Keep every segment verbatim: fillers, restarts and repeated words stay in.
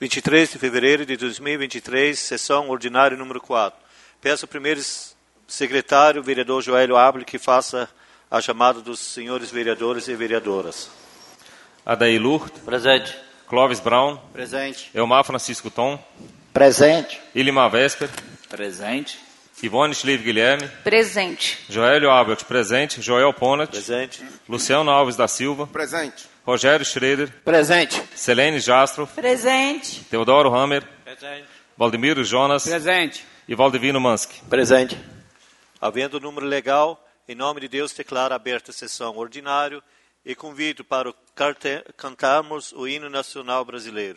vinte e três de fevereiro de dois mil e vinte e três, sessão ordinária número quatro. Peço ao primeiro secretário, vereador Joelho Abel, que faça a chamada dos senhores vereadores e vereadoras. Adair Lourdes. Presente. Clóvis Brown. Presente. Elmar Francisco Tom. Presente. Ilimar Vesper. Presente. Ivone Schlieve Guilherme. Presente. Joelho Abel, presente. Joel Ponat. Presente. Luciano Alves da Silva. Presente. Rogério Schroeder. Presente. Selene Jastro. Presente. Teodoro Hammer. Presente. Valdemiro Jonas. Presente. E Valdivino Mansky. Presente. Havendo o número legal, em nome de Deus, declaro aberta a sessão ordinária e convido para o carte- cantarmos o hino nacional brasileiro.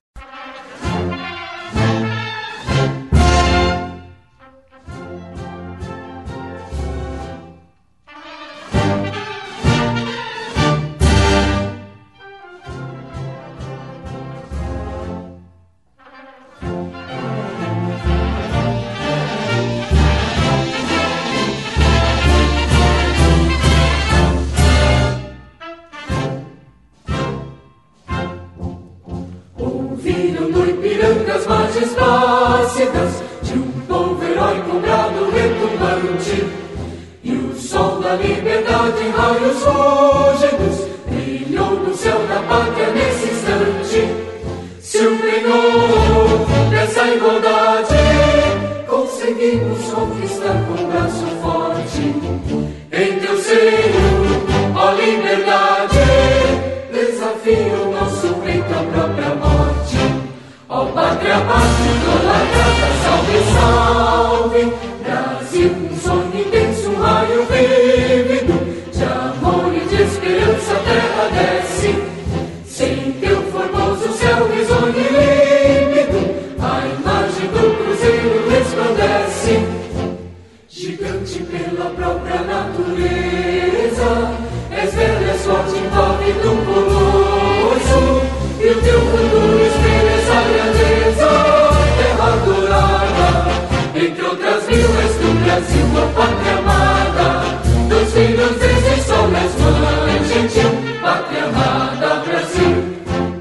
As margens plácidas de um povo heróico, brado retumbante, e o sol da liberdade em raios fúlgidos brilhou no céu da pátria nesse instante. Se o penhor dessa igualdade conseguimos conquistar com braço forte, em teu seio, ó liberdade, desafio o nosso peito à própria morte. Ó pátria, pátria, idolatrada, salve, salve, Brasil, um sonho intenso, um raio vívido, de amor e de esperança a terra desce, sem teu formoso céu risonho e límpido, a imagem do cruzeiro resplandece, gigante pela própria natureza, és bela, és forte, envolve do colosso, e o teu futuro espelha essa grandeza, terra dourada, entre outras mil és do Brasil, a pátria amada, dos filhos desse sol, és mãe gentil, pátria amada, Brasil.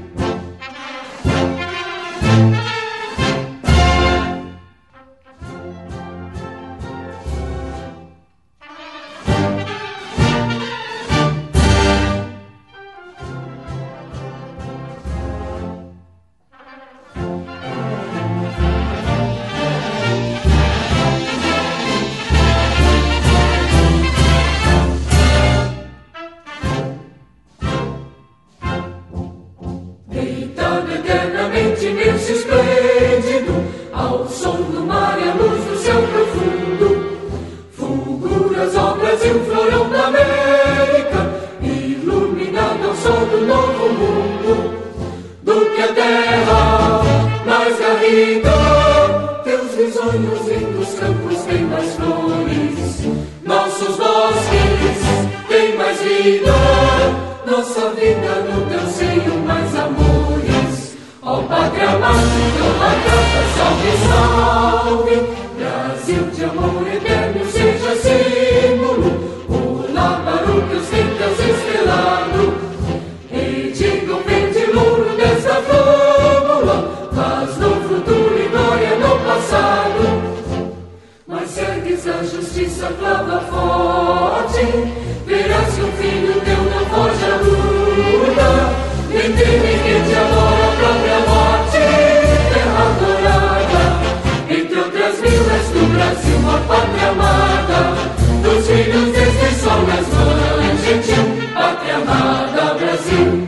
Imenso esplêndido, ao som do mar e à luz do céu profundo, fulguras, ó Brasil, florão da América, iluminado ao sol do novo mundo, do que a terra mais garrida, teus risonhos lindos campos têm mais flores, nossos bosques têm mais vida, nossa vida no teu seio mais amores. Ó pátria mãe, idolatrada, salve, salve, Brasil de amor eterno seja símbolo, olá para o que os tentas estrelado, e diga o verde louro desta flâmula, faz no futuro e glória no passado, mas ergues a justiça clava forte, verás que o filho teu não foge à luta, nem teme que te adora a própria morte, terra dourada, entre outras mil és do Brasil, a pátria amada, dos filhos deste sol, és mãe gentil, pátria amada, Brasil.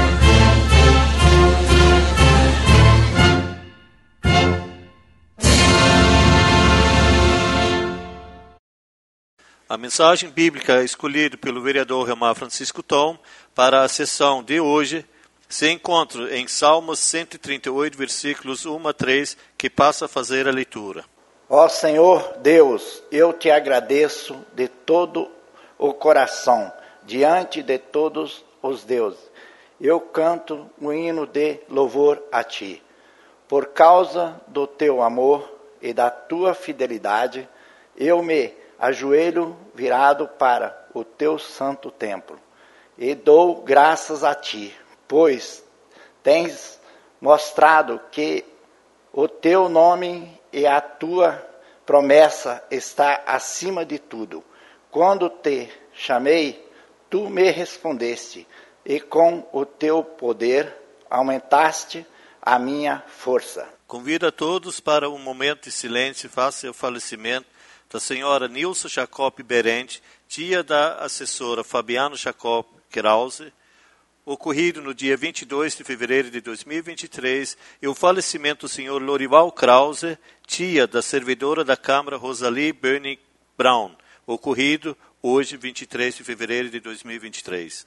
A mensagem bíblica escolhida pelo vereador Elmar Francisco Tom para a sessão de hoje se encontra em Salmos cento e trinta e oito, versículos um a três, que passa a fazer a leitura. Ó Senhor Deus, eu te agradeço de todo o coração, diante de todos os deuses. Eu canto um hino de louvor a ti. Por causa do teu amor e da tua fidelidade, eu me ajoelho virado para o teu santo templo e dou graças a ti, pois tens mostrado que o teu nome e a tua promessa está acima de tudo. Quando te chamei, tu me respondeste, e com o teu poder aumentaste a minha força. Convido a todos para um momento de silêncio face ao falecimento da senhora Nilsa Jacob Berente, tia da assessora Fabiano Jacob Krause, ocorrido no dia vinte e dois de fevereiro de dois mil e vinte e três, e o falecimento do senhor Lorival Krause, tia da servidora da Câmara Rosalie Bernie Brown, ocorrido hoje, vinte e três de fevereiro de dois mil e vinte e três.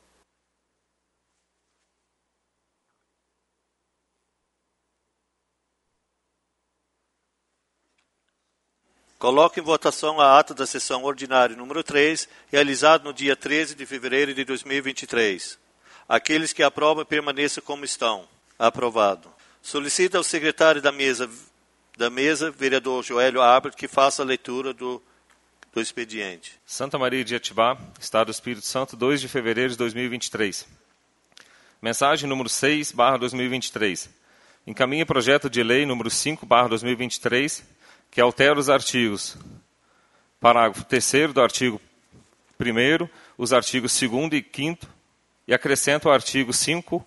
Coloco em votação a ata da sessão ordinária número três, realizada no dia treze de fevereiro de dois mil e vinte e três. Aqueles que aprovam permaneçam como estão. Aprovado. Solicita ao secretário da mesa, da mesa vereador Joélio Abel, que faça a leitura do, do expediente. Santa Maria de Atibaia, Estado do Espírito Santo, dois de fevereiro de dois mil e vinte e três. Mensagem número seis, barra dois mil e vinte e três. Encaminha projeto de lei número cinco, barra dois mil e vinte e três, que altera os artigos. Parágrafo terceiro do artigo primeiro, os artigos segundo e quinto, e acrescenta o artigo cinco,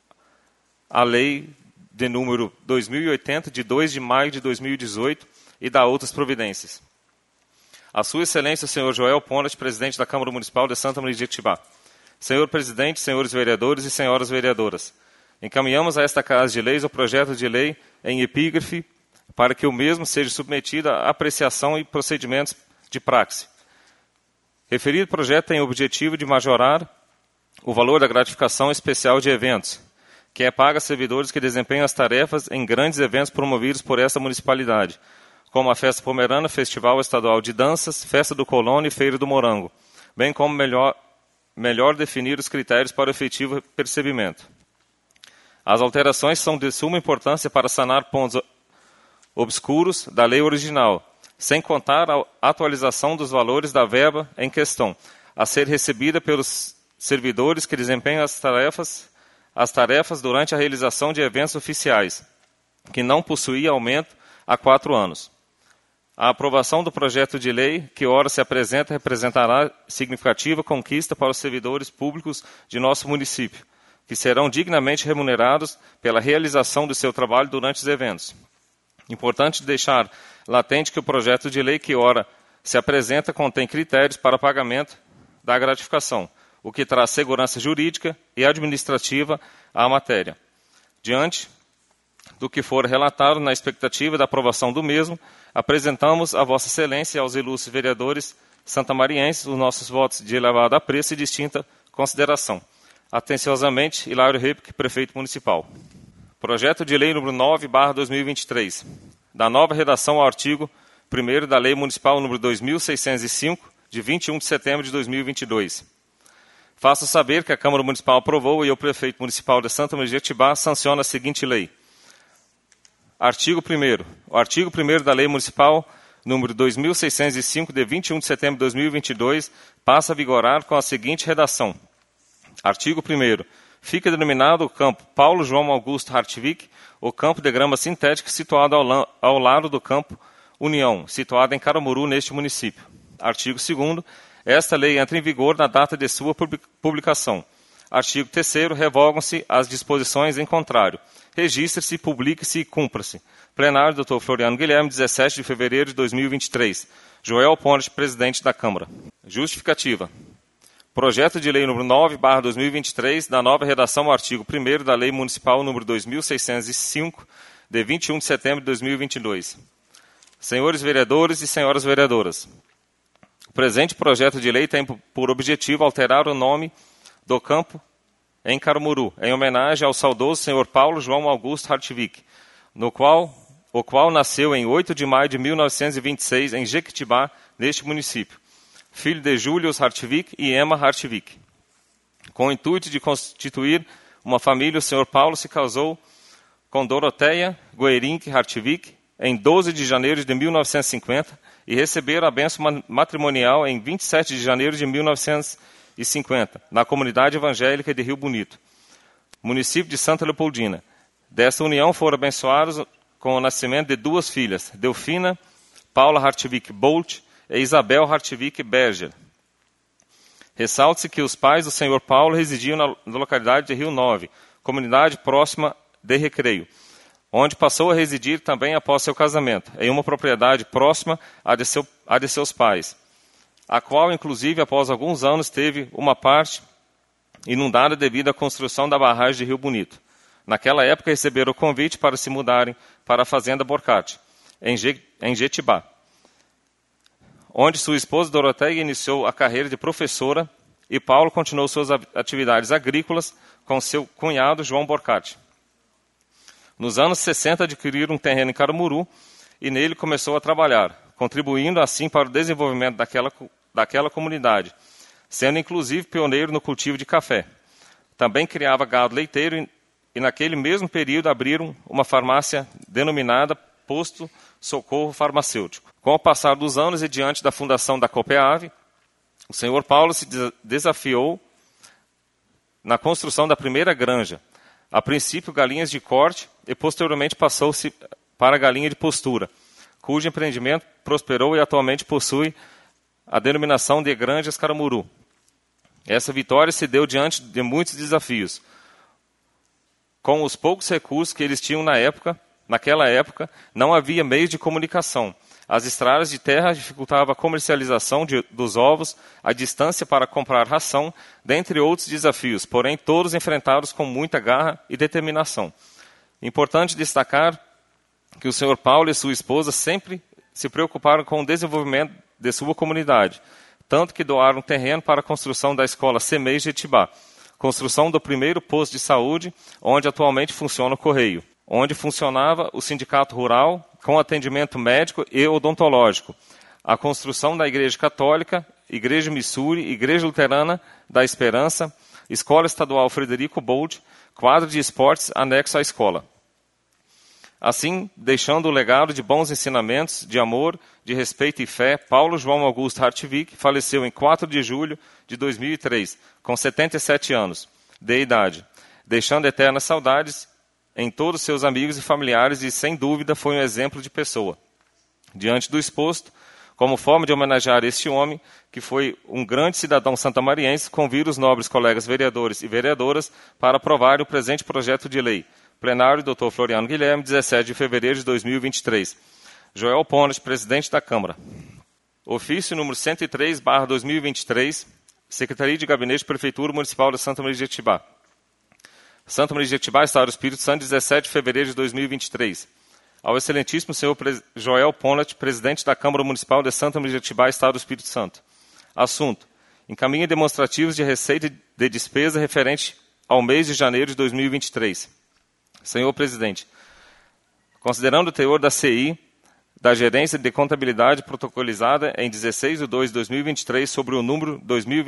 a lei de número dois mil e oitenta, de dois de maio de dois mil e dezoito, e dá outras providências. A Sua Excelência, o senhor Joel Ponte, presidente da Câmara Municipal de Santa Maria de Atibaia. Senhor presidente, senhores vereadores e senhoras vereadoras, encaminhamos a esta Casa de Leis o projeto de lei em epígrafe para que o mesmo seja submetido à apreciação e procedimentos de praxe. Referido projeto tem o objetivo de majorar o valor da gratificação especial de eventos, que é paga a servidores que desempenham as tarefas em grandes eventos promovidos por esta municipalidade, como a Festa Pomerana, Festival Estadual de Danças, Festa do Colono e Feira do Morango, bem como melhor, melhor definir os critérios para o efetivo percebimento. As alterações são de suma importância para sanar pontos obscuros da lei original, sem contar a atualização dos valores da verba em questão, a ser recebida pelos servidores que desempenham as tarefas, as tarefas durante a realização de eventos oficiais, que não possuía aumento há quatro anos. A aprovação do projeto de lei, que ora se apresenta, representará significativa conquista para os servidores públicos de nosso município, que serão dignamente remunerados pela realização do seu trabalho durante os eventos. Importante deixar latente que o projeto de lei que ora se apresenta contém critérios para pagamento da gratificação, o que traz segurança jurídica e administrativa à matéria. Diante do que for relatado na expectativa da aprovação do mesmo, apresentamos a Vossa Excelência e aos ilustres vereadores santamarienses os nossos votos de elevado apreço e distinta consideração. Atenciosamente, Hilário Repic, Prefeito Municipal. Projeto de Lei número nove, barra dois mil e vinte e três, da nova redação ao artigo primeiro da Lei Municipal número dois mil seiscentos e cinco, de vinte e um de setembro de dois mil e vinte e dois. Faço saber que a Câmara Municipal aprovou e o Prefeito Municipal de Santa Maria de Atibaia sanciona a seguinte lei. Artigo primeiro. O artigo primeiro da Lei Municipal número dois mil seiscentos e cinco, de vinte e um de setembro de dois mil e vinte e dois, passa a vigorar com a seguinte redação. Artigo primeiro. Fica denominado o campo Paulo João Augusto Hartwig, o campo de grama sintética situado ao, la ao lado do campo União, situado em Caramuru, neste município. Artigo segundo. Esta lei entra em vigor na data de sua publicação. Artigo terceiro. Revogam-se as disposições em contrário. Registre-se, publique-se e cumpra-se. Plenário, doutor Floriano Guilherme, dezessete de fevereiro de dois mil e vinte e três. Joel Ponte, presidente da Câmara. Justificativa. Projeto de Lei número nove, barra dois mil e vinte e três, da nova redação ao artigo primeiro da Lei Municipal número dois mil seiscentos e cinco, de vinte e um de setembro de dois mil e vinte e dois. Senhores vereadores e senhoras vereadoras, o presente projeto de lei tem por objetivo alterar o nome do campo em Caramuru, em homenagem ao saudoso senhor Paulo João Augusto Hartwig, no qual, o qual nasceu em oito de maio de mil novecentos e vinte e seis em Jequitibá, neste município, filho de Julius Hartwig e Emma Hartwig. Com o intuito de constituir uma família, o senhor Paulo se casou com Doroteia Guerink Hartwig em doze de janeiro de mil novecentos e cinquenta e receberam a bênção matrimonial em vinte e sete de janeiro de mil novecentos e cinquenta, na comunidade evangélica de Rio Bonito, município de Santa Leopoldina. Dessa união foram abençoados com o nascimento de duas filhas, Delfina Paula Hartwig Bolt e Isabel Hartwig Berger. Ressalte-se que os pais do senhor Paulo residiam na localidade de Rio Nove, comunidade próxima de Recreio, onde passou a residir também após seu casamento, em uma propriedade próxima à de, seu, à de seus pais, a qual, inclusive, após alguns anos, teve uma parte inundada devido à construção da barragem de Rio Bonito. Naquela época, receberam o convite para se mudarem para a fazenda Borcate, em, Je, em Jetibá, onde sua esposa Doroteia iniciou a carreira de professora e Paulo continuou suas atividades agrícolas com seu cunhado João Borcate. Nos anos sessenta, adquiriram um terreno em Caramuru e nele começou a trabalhar, contribuindo assim para o desenvolvimento daquela, daquela comunidade, sendo inclusive pioneiro no cultivo de café. Também criava gado leiteiro e, e naquele mesmo período abriram uma farmácia denominada Posto Socorro Farmacêutico. Com o passar dos anos e diante da fundação da Copeave, o senhor Paulo se desafiou na construção da primeira granja, a princípio galinhas de corte e posteriormente passou-se para a galinha de postura, cujo empreendimento prosperou e atualmente possui a denominação de Granjas Caramuru. Essa vitória se deu diante de muitos desafios. Com os poucos recursos que eles tinham na época, naquela época, não havia meios de comunicação. As estradas de terra dificultavam a comercialização de, dos ovos, a distância para comprar ração, dentre outros desafios, porém todos enfrentados com muita garra e determinação. Importante destacar que o senhor Paulo e sua esposa sempre se preocuparam com o desenvolvimento de sua comunidade, tanto que doaram terreno para a construção da escola Semei Jetibá, construção do primeiro posto de saúde, onde atualmente funciona o Correio, onde funcionava o sindicato rural, com atendimento médico e odontológico, a construção da Igreja Católica, Igreja Missouri, Igreja Luterana da Esperança, Escola Estadual Frederico Bolt, quadro de esportes anexo à escola. Assim, deixando o legado de bons ensinamentos, de amor, de respeito e fé, Paulo João Augusto Hartwig faleceu em quatro de julho de dois mil e três, com setenta e sete anos de idade, deixando eternas saudades em todos seus amigos e familiares e, sem dúvida, foi um exemplo de pessoa. Diante do exposto, como forma de homenagear este homem, que foi um grande cidadão santamariense, convido os nobres colegas vereadores e vereadoras para aprovar o presente projeto de lei. Plenário, doutor Floriano Guilherme, dezessete de fevereiro de dois mil e vinte e três. Joel Pones, presidente da Câmara. Ofício número cento e três barra dois mil e vinte e três, Secretaria de Gabinete Prefeitura Municipal de Santa Maria de Jetibá. Santa Maria de Jetibá, Estado do Espírito Santo, dezessete de fevereiro de dois mil e vinte e três. Ao excelentíssimo senhor Joel Ponet, presidente da Câmara Municipal de Santa Maria de Jetibá, Estado do Espírito Santo. Assunto: encaminha demonstrativos de receita de despesa referente ao mês de janeiro de dois mil e vinte e três. Senhor presidente, considerando o teor da C I, da Gerência de Contabilidade protocolizada em dezesseis de dois de dois mil e vinte e três sobre o número dois mil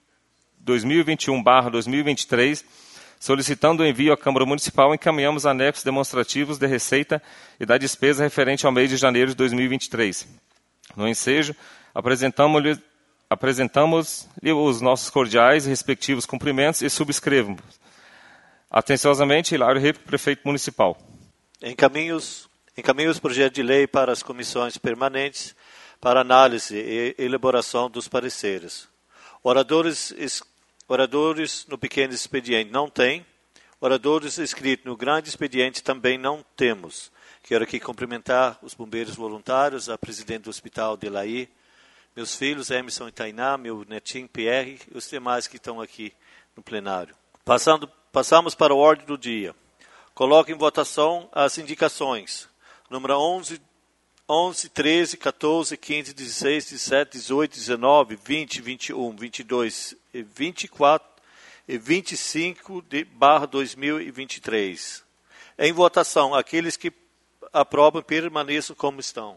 e vinte e um barra dois mil e vinte e três, solicitando o envio à Câmara Municipal, encaminhamos anexos demonstrativos de receita e da despesa referente ao mês de janeiro de dois mil e vinte e três. No ensejo, apresentamos-lhe apresentamos os nossos cordiais e respectivos cumprimentos e subscrevemos. Atenciosamente, Hilário Repo, prefeito municipal. Encaminhos, encaminhos projeto de lei para as comissões permanentes para análise e elaboração dos pareceres. Oradores Oradores no pequeno expediente não tem. Oradores escritos no grande expediente também não temos. Quero aqui cumprimentar os bombeiros voluntários, a presidente do Hospital de Laí, meus filhos, Emerson e Tainá, meu netinho Pierre e os demais que estão aqui no plenário. Passando, passamos para a ordem do dia. Coloco em votação as indicações. Número onze, onze, treze, quatorze, quinze, dezesseis, dezessete, dezoito, dezenove, vinte, vinte e um, vinte e dois, vinte e quatro e vinte e cinco de barra dois mil e vinte e três. Em votação, aqueles que aprovam permaneçam como estão.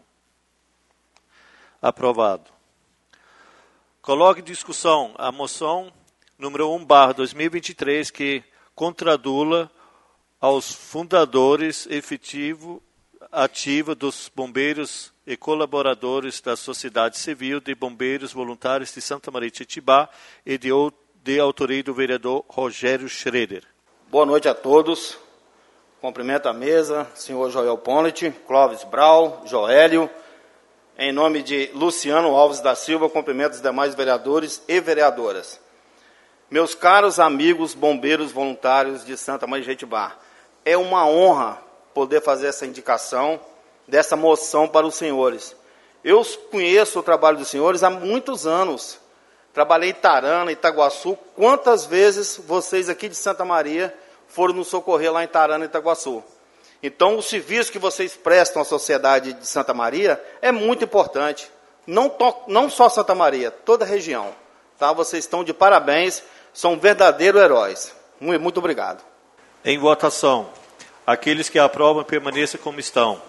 Aprovado. Coloque em discussão a moção número um barra dois mil e vinte e três que contradula aos fundadores efetivo ativa dos bombeiros e colaboradores da Sociedade Civil de Bombeiros Voluntários de Santa Maria de Jetibá e de, de autoria do vereador Rogério Schroeder. Boa noite a todos. Cumprimento a mesa, senhor Joel Ponlet, Clóvis Brau, Joélio. Em nome de Luciano Alves da Silva, cumprimento os demais vereadores e vereadoras. Meus caros amigos bombeiros voluntários de Santa Maria de Jetibá, é uma honra poder fazer essa indicação dessa moção para os senhores. Eu conheço o trabalho dos senhores há muitos anos. Trabalhei em Tarana, Itaguaçu. Quantas vezes vocês aqui de Santa Maria foram nos socorrer lá em Tarana, Itaguaçu? Então, o serviço que vocês prestam à sociedade de Santa Maria é muito importante. Não, to, não só Santa Maria, toda a região. Tá? Vocês estão de parabéns, são verdadeiros heróis. Muito, muito obrigado. Em votação, aqueles que aprovam permaneçam como estão.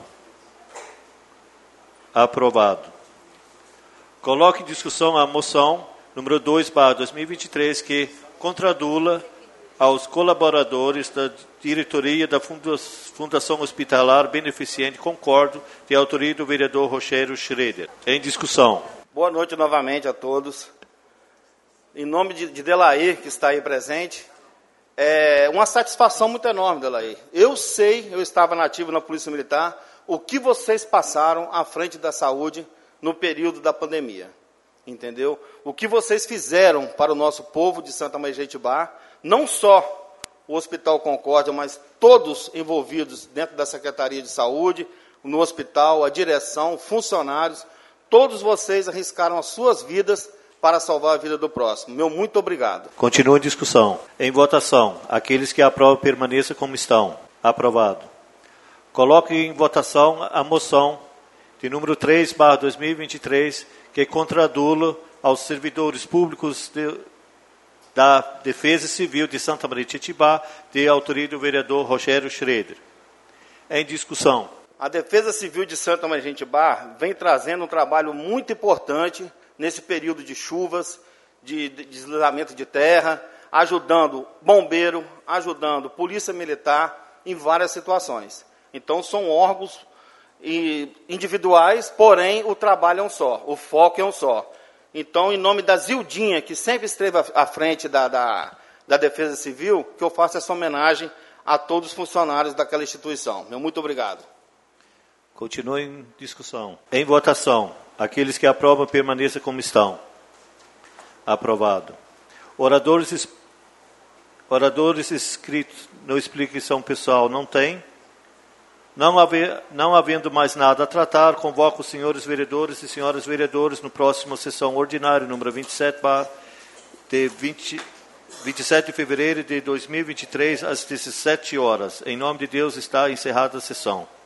Aprovado. Coloque em discussão a moção número dois barra dois mil e vinte e três, que contradula aos colaboradores da diretoria da Fundação Hospitalar Beneficente Concordo, de autoria do vereador Rogério Schroeder. Em discussão. Boa noite novamente a todos. Em nome de, de Delair, que está aí presente, é uma satisfação muito enorme, Delair. Eu sei, eu estava nativo na Polícia Militar, o que vocês passaram à frente da saúde no período da pandemia. Entendeu? O que vocês fizeram para o nosso povo de Santa Maria de Jetibá, não só o Hospital Concórdia, mas todos envolvidos dentro da Secretaria de Saúde, no hospital, a direção, funcionários, todos vocês arriscaram as suas vidas para salvar a vida do próximo. Meu muito obrigado. Continua em discussão. Em votação, aqueles que aprovam permaneçam como estão. Aprovado. Coloque em votação a moção de número três barra dois mil e vinte e três, que contradula aos servidores públicos de, da Defesa Civil de Santa Maria de Jetibá, de autoria do vereador Rogério Schroeder. Em discussão. A Defesa Civil de Santa Maria de Jetibá vem trazendo um trabalho muito importante nesse período de chuvas, de, de deslizamento de terra, ajudando bombeiro, ajudando polícia militar em várias situações. Então, são órgãos individuais, porém o trabalho é um só, o foco é um só. Então, em nome da Zildinha, que sempre esteve à frente da, da, da Defesa Civil, que eu faço essa homenagem a todos os funcionários daquela instituição. Meu muito obrigado. Continua em discussão. Em votação, aqueles que aprovam permaneçam como estão. Aprovado. Oradores, oradores inscritos no explicação pessoal não tem. Não, haver, não havendo mais nada a tratar, convoco os senhores vereadores e senhoras vereadores no próximo sessão ordinária, número vinte e sete, de vinte, vinte e sete de fevereiro de dois mil e vinte e três, às dezessete horas. Em nome de Deus, está encerrada a sessão.